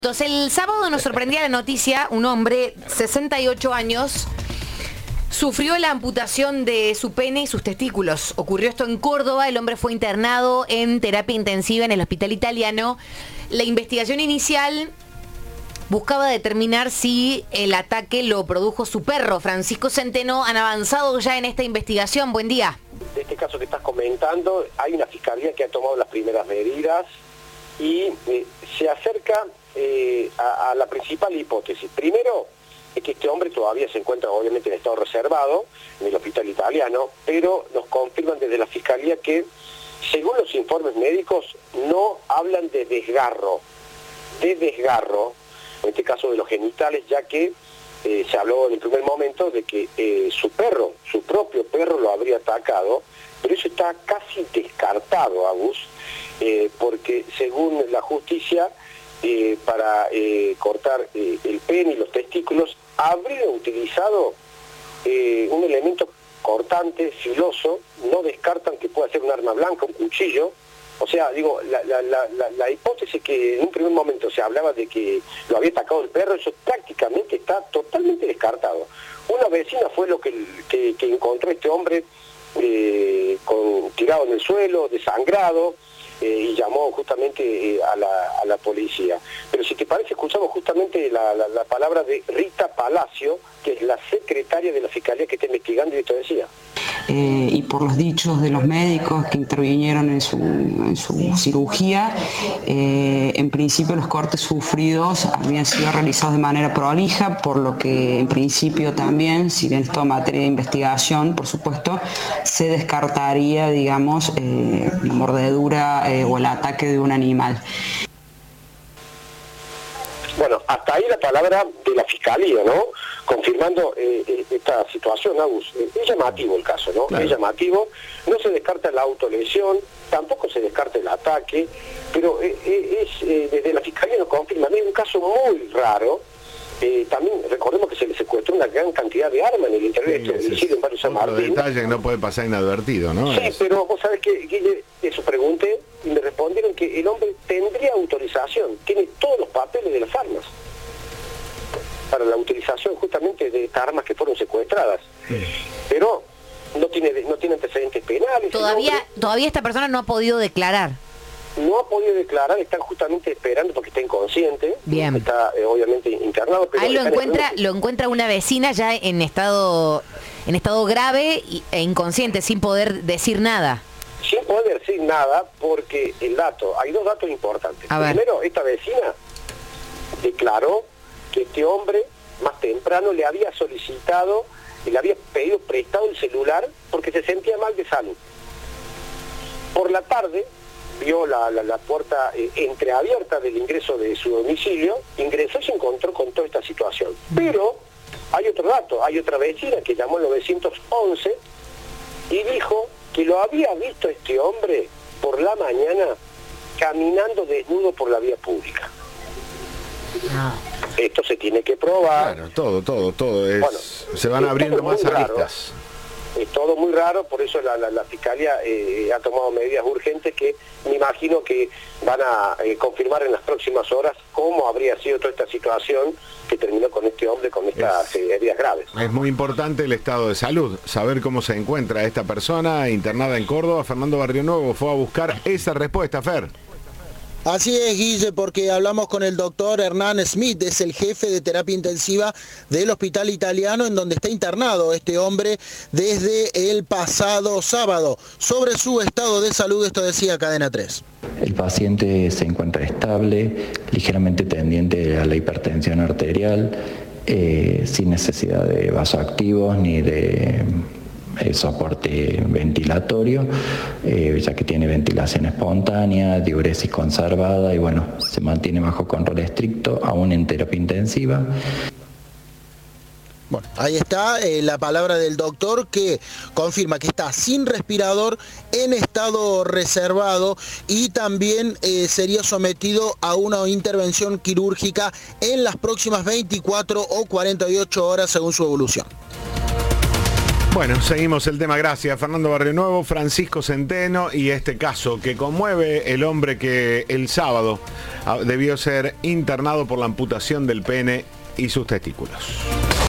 Entonces, el sábado nos sorprendía la noticia, un hombre, 68 años, sufrió la amputación de su pene y sus testículos. Ocurrió esto en Córdoba, el hombre fue internado en terapia intensiva en el hospital italiano. La investigación inicial buscaba determinar si el ataque lo produjo su perro. Francisco Centeno, han avanzado ya en esta investigación. Buen día. De este caso que estás comentando, hay una fiscalía que ha tomado las primeras medidas y se acerca a la principal hipótesis. Primero, es que este hombre todavía se encuentra obviamente en estado reservado en el hospital italiano, pero nos confirman desde la fiscalía que, según los informes médicos, no hablan de desgarro, en este caso de los genitales, ya que se habló en el primer momento de que su propio perro lo habría atacado, pero eso está casi descartado, Agus, porque según la justicia, para cortar el pene y los testículos, habría utilizado un elemento cortante, filoso. No descartan que pueda ser un arma blanca, un cuchillo. O sea, digo, la hipótesis que en un primer momento se hablaba de que lo había atacado el perro, eso prácticamente está totalmente descartado. Una vecina fue lo que encontró este hombre tirado en el suelo, desangrado, y llamó justamente a la policía. Pero si te parece, escuchamos justamente la palabra de Rita Palacio, que es la secretaria de la Fiscalía que está investigando, y esto decía. Y por los dichos de los médicos que intervinieron en su cirugía, en principio los cortes sufridos habían sido realizados de manera prolija, por lo que en principio también, si bien esto es materia de investigación, por supuesto, se descartaría, digamos, la mordedura o el ataque de un animal. Bueno, hasta ahí la palabra de la Fiscalía, ¿no? Confirmando esta situación, Agus. Es llamativo el caso, ¿no? Claro. Es llamativo, no se descarta la autolesión, tampoco se descarta el ataque, pero desde la Fiscalía nos confirman, es un caso muy raro. También recordemos que se le secuestró una gran cantidad de armas en el interior de este domicilio en Barrio San Martín. Otro detalle que no puede pasar inadvertido, ¿no? Sí, pero vos sabés que, Guille, eso pregunté y me respondieron que el hombre tendría autorización, tiene todos los papeles de las armas para la utilización justamente de estas armas que fueron secuestradas. Sí. Pero no tiene antecedentes penales. Todavía esta persona no ha podido declarar. No ha podido declarar, están justamente esperando porque está inconsciente. Bien. Está obviamente internado. Pero ahí lo encuentra una vecina ya en estado grave e inconsciente, sin poder decir nada. Sin poder decir nada, porque hay dos datos importantes. Primero, esta vecina declaró que este hombre más temprano le había solicitado y le había pedido prestado el celular porque se sentía mal de salud. Por la tarde vio la puerta entreabierta del ingreso de su domicilio, ingresó y se encontró con toda esta situación. Pero hay otro dato, hay otra vecina que llamó al 911 y dijo que lo había visto este hombre por la mañana caminando desnudo por la vía pública. Esto se tiene que probar. Claro, todo es, bueno, se van abriendo más aristas. Es todo muy raro, por eso la Fiscalía ha tomado medidas urgentes que me imagino que van a confirmar en las próximas horas cómo habría sido toda esta situación que terminó con este hombre con estas heridas graves. Es muy importante el estado de salud, saber cómo se encuentra esta persona internada en Córdoba. Fernando Barrionuevo fue a buscar esa respuesta, Fer. Así es, Guille, porque hablamos con el doctor Hernán Smith, es el jefe de terapia intensiva del hospital italiano en donde está internado este hombre desde el pasado sábado. Sobre su estado de salud, esto decía Cadena 3. El paciente se encuentra estable, ligeramente tendiente a la hipertensión arterial, sin necesidad de vasoactivos ni de soporte ventilatorio, ya que tiene ventilación espontánea, diuresis conservada y bueno, se mantiene bajo control estricto, aún en terapia intensiva. Bueno, ahí está la palabra del doctor que confirma que está sin respirador, en estado reservado y también sería sometido a una intervención quirúrgica en las próximas 24 o 48 horas según su evolución. Bueno, seguimos el tema. Gracias, Fernando Barrionuevo, Francisco Centeno y este caso que conmueve el hombre que el sábado debió ser internado por la amputación del pene y sus testículos.